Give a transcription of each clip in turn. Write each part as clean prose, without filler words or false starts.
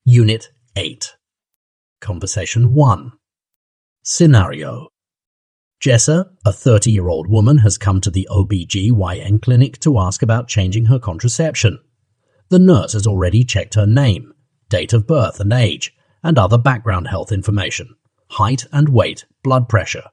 Unit 8. Conversation 1. Scenario. Jessa, a 30-year-old woman, has come to the OB/GYN clinic to ask about changing her contraception. The nurse has already checked her name, date of birth and age, and other background health information, height and weight, blood pressure.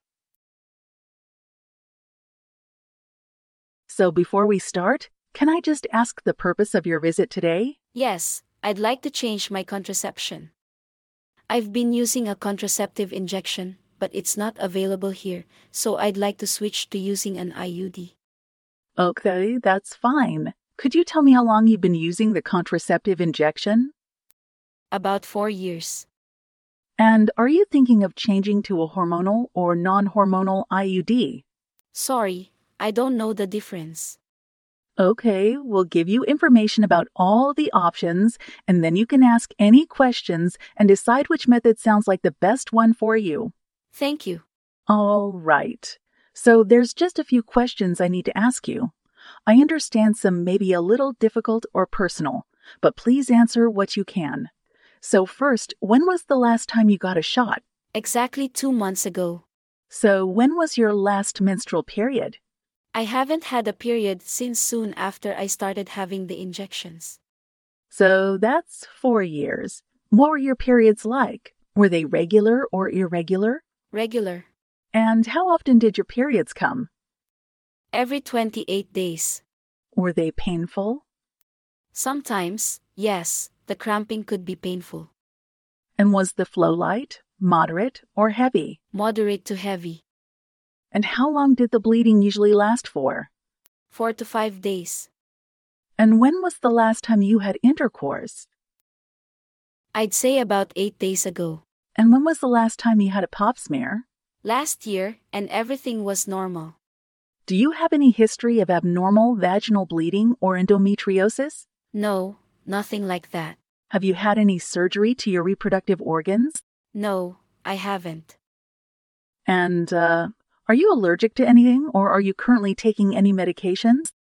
So before we start, can I just ask the purpose of your visit today? Yes, I'd like to change my contraception. I've been using a contraceptive injection, but it's not available here, so I'd like to switch to using an IUD. Okay, that's fine. Could you tell me how long you've been using the contraceptive injection? About 4 years. And are you thinking of changing to a hormonal or non-hormonal IUD? Sorry, I don't know the difference. Okay, we'll give you information about all the options, and then you can ask any questions and decide which method sounds like the best one for you. Thank you. All right. So there's just a few questions I need to ask you. I understand some may be a little difficult or personal, but please answer what you can. So first, when was the last time you got a shot? Exactly 2 months ago. So when was your last menstrual period? I haven't had a period since soon after I started having the injections. So that's 4 years. What were your periods like? Were they regular or irregular? Regular. And how often did your periods come? Every 28 days. Were they painful? Sometimes, yes, the cramping could be painful. And was the flow light, moderate, or heavy? Moderate to heavy. And how long did the bleeding usually last for? 4 to 5 days. And when was the last time you had intercourse? I'd say about 8 days ago. And when was the last time you had a pap smear? Last year, and everything was normal. Do you have any history of abnormal vaginal bleeding or endometriosis? No, nothing like that. Have you had any surgery to your reproductive organs? No, I haven't. And, are you allergic to anything, or are you currently taking any medications?